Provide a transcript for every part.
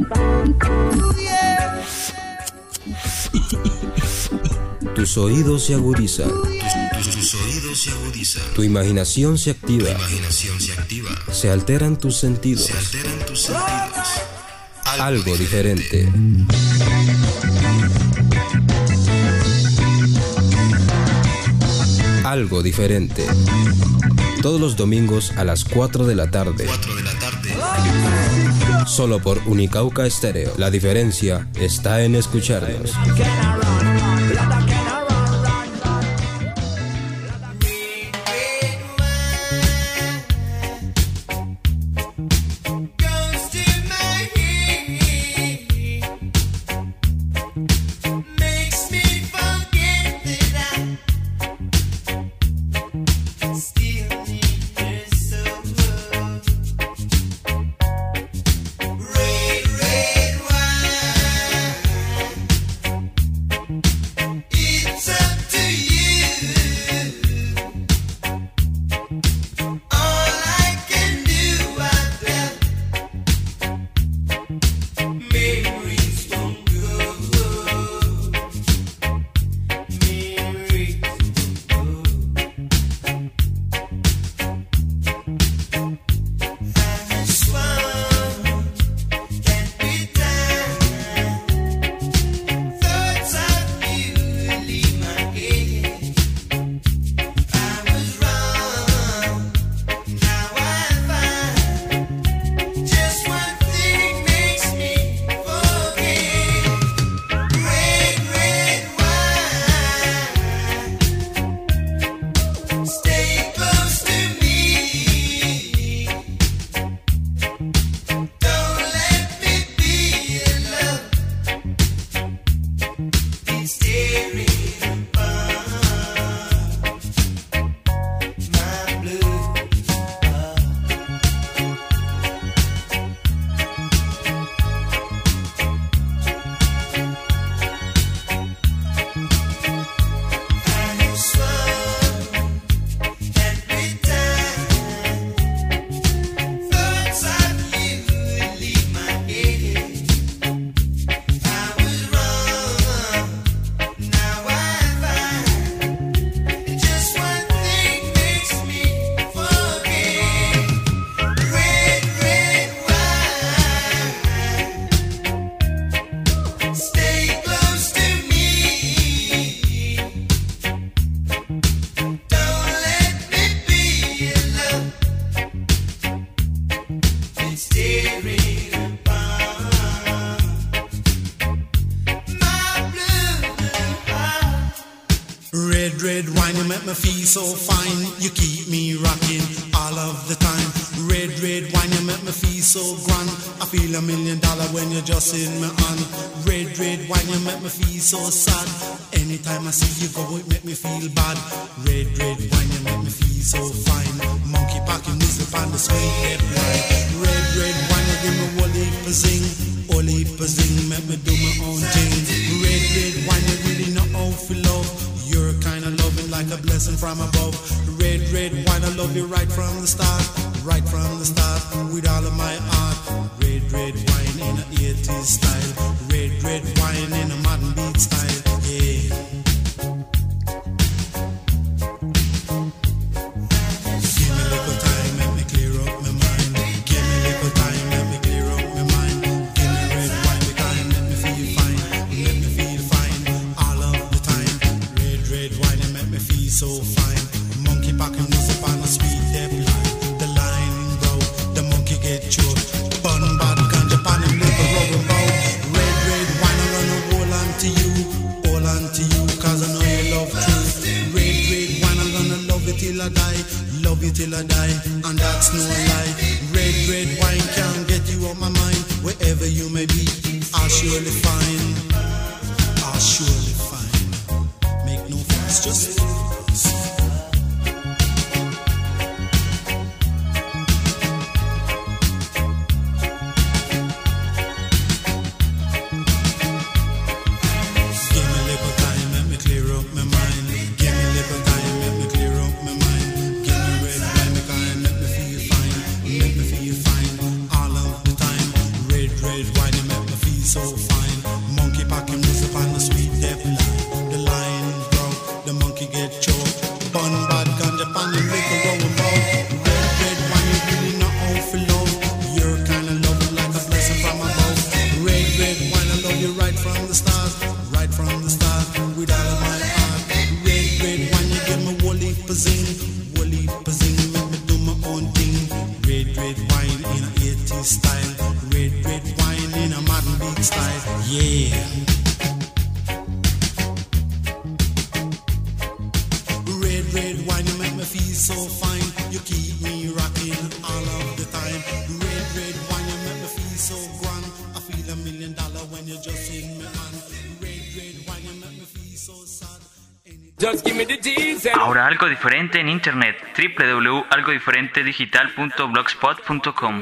Tus oídos se agudizan. Tus oídos se agudizan. Tu imaginación se activa. Se alteran tus sentidos. Algo diferente. Algo diferente. Todos los domingos a las 4 de la tarde. Solo por Unicauca Estéreo. La diferencia está en escucharnos. Red wine, you make me feel so fine. You keep me rocking all of the time. Red wine, you make me feel so grand. I feel $1 million when you're just in my hand. Red wine, you make me feel so sad. Anytime I see you go, it make me feel bad. Red wine, you make me feel so fine. Monkey packing music on the sweet red line. Red wine, you give me whole heap of zing, make me do my own thing. Red wine, you really know how to love. You're kind of loving like a blessing from above. Red wine, I love you right from the start, with all of my heart. Red wine in a 80s style. Red wine in a modern beat style. Yeah. Give me a little time, let me clear up my mind. Give me a little time, let me clear up my mind. Give me red wine, the time, let me feel fine. Let me feel fine all of the time. Red wine, you make me feel so fine. Monkey packing music on a sweet step line. The line bro, the monkey get choked. Bun bad ganja pan him little rubber bow. Red wine, I'm gonna hold on to you, cause I know you love truth. Red wine, I'm gonna love you till I die, and that's no lie. Red wine can't get you on my mind. Wherever you may be, I'll surely find. Make no fuss, just red wine, so fine. Monkey packing was upon the sweet death line. The lion broke, the monkey get choked. Bun bad ganja pan the liquor going broke. Red wine you really not out for love. Your kind of love like a blessing from above. Red wine I love you right from the start. Right from the start with all of my heart. Red wine you give me woolly pazing. Woolly pazing make me do my own thing. Red wine in a 80s style. Red wine in a modern beat style. Yeah. Red wine, you make me feel so fine. You keep me rocking all of the time. Red wine, you make me feel so grand. I feel $1 million when you just in me hand. Red wine, you make me feel so sad. Just give me the G's and... Ahora algo diferente en internet. www.algodiferentedigital.blogspot.com.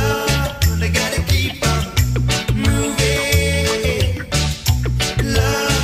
Love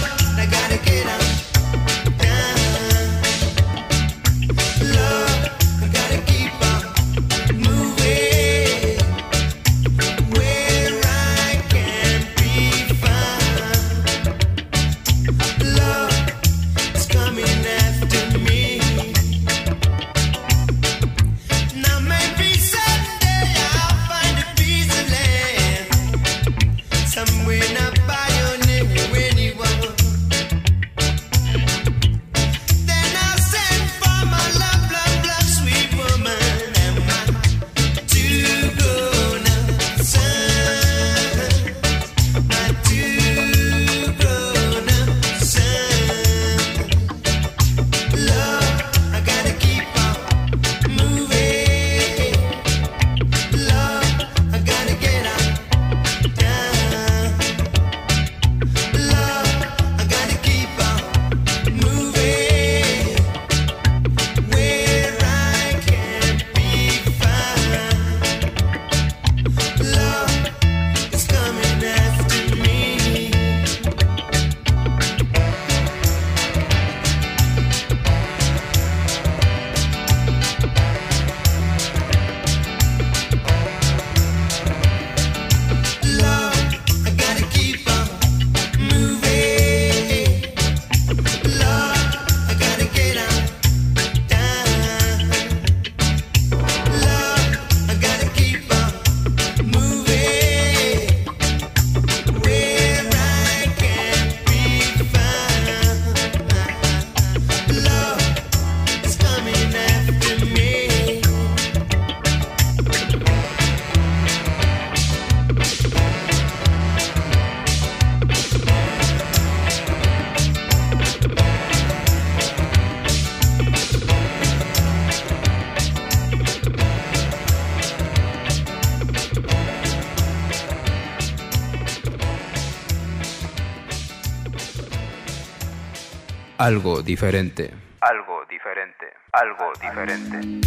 Algo diferente. Algo diferente. Algo diferente.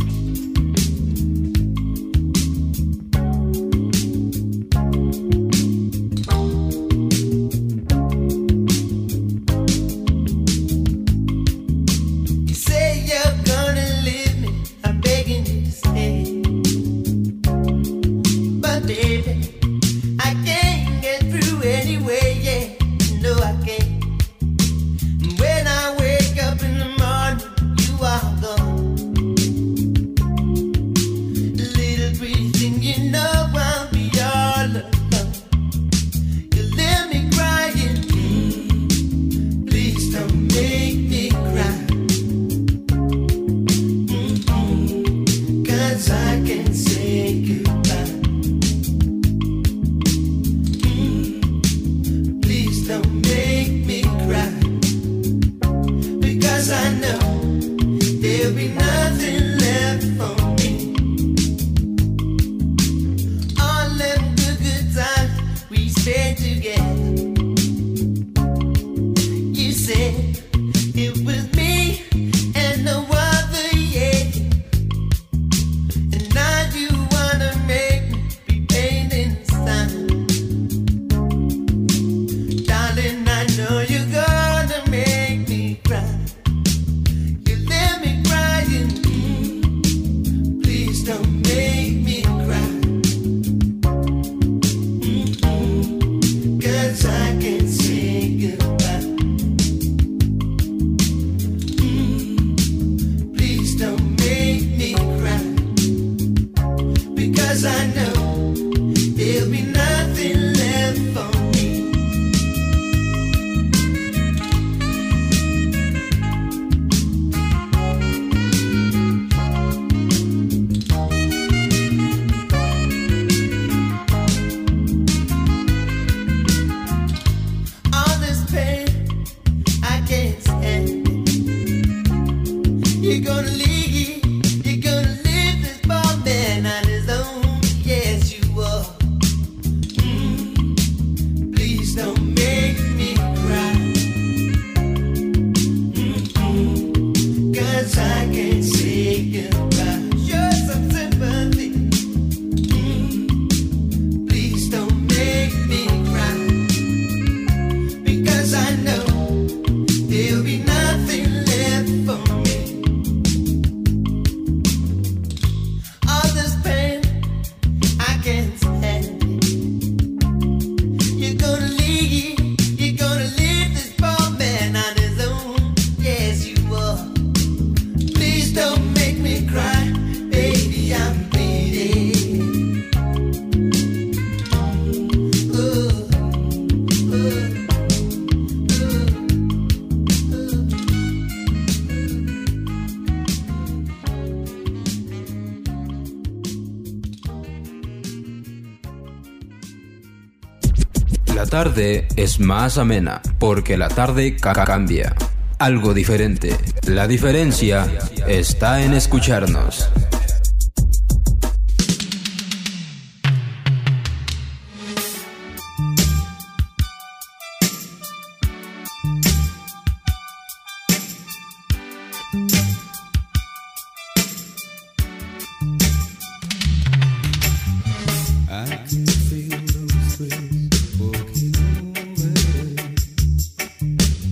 La tarde es más amena, porque la tarde cambia. Algo diferente. La diferencia está en escucharnos.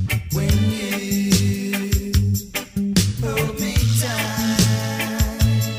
When you hold me tight.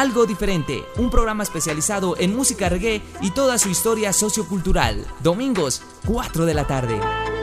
Algo Diferente, un programa especializado en música reggae y toda su historia sociocultural. Domingos, 4 de la tarde.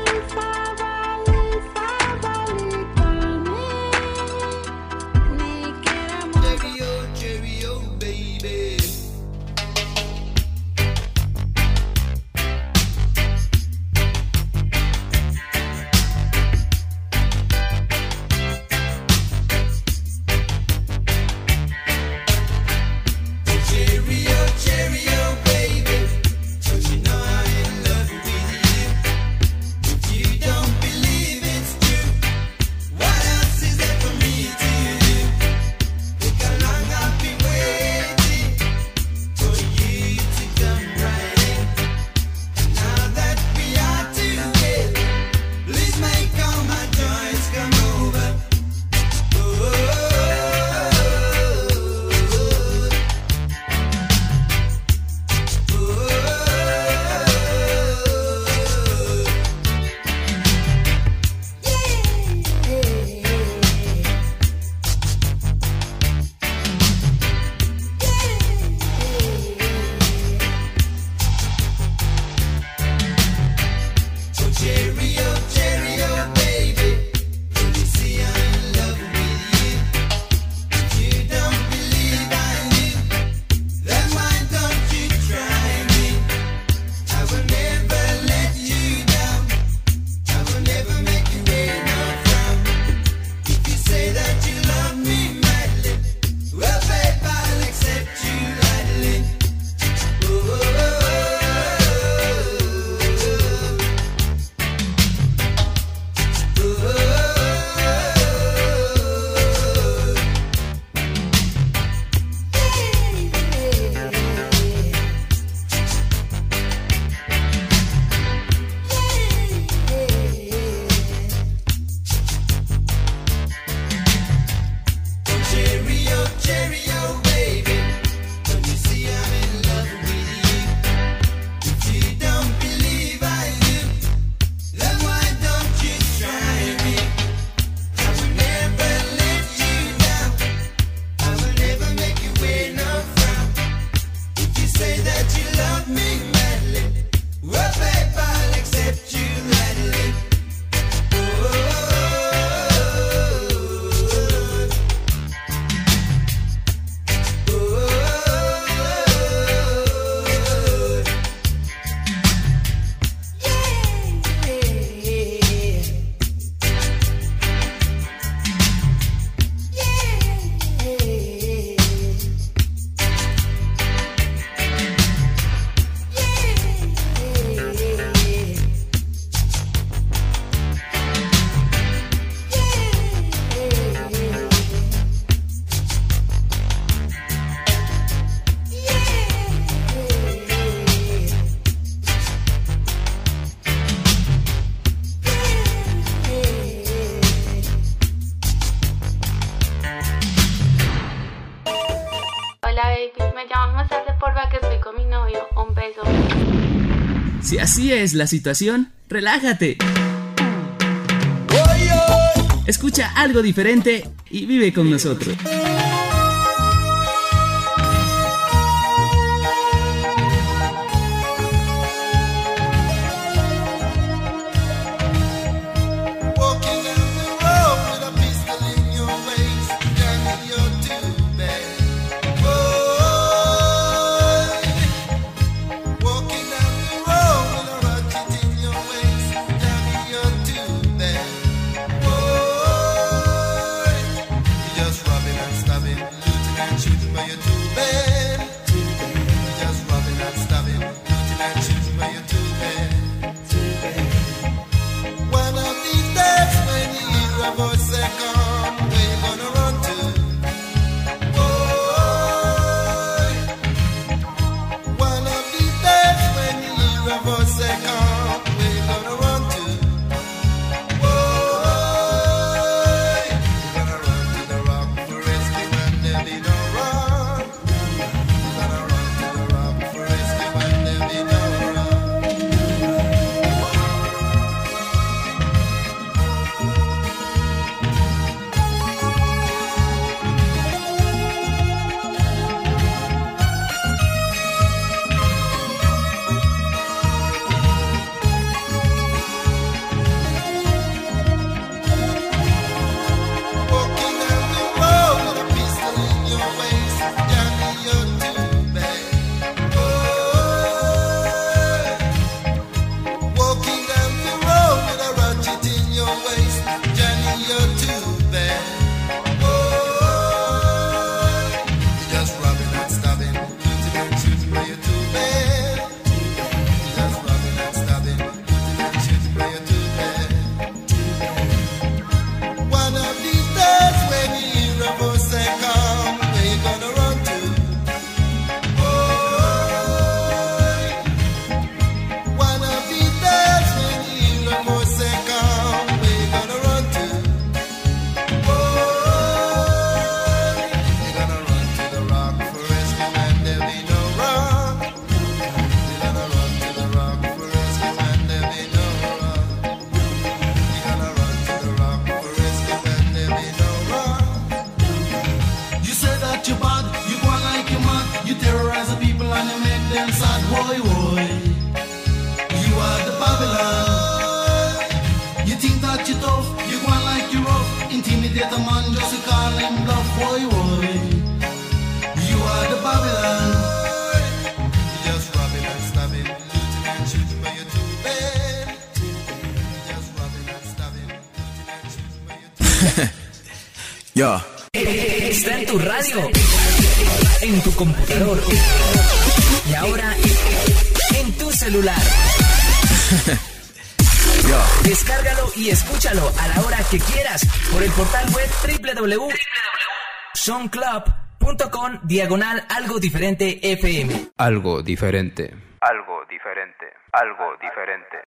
Si así es la situación, relájate. Escucha Algo Diferente y vive con nosotros. Just rubbing and boy, you are the Babylon. You just robbing and stabbing, looting and shooting, but you're too bad. You just robbing and stabbing, looting and shooting, but you're too bad. Yo. Está en tu radio, en tu computador y ahora en tu celular. Descárgalo y escúchalo a la hora que quieras por el portal web www.soundclub.com/algo diferente FM. Algo diferente. Algo diferente. Algo diferente.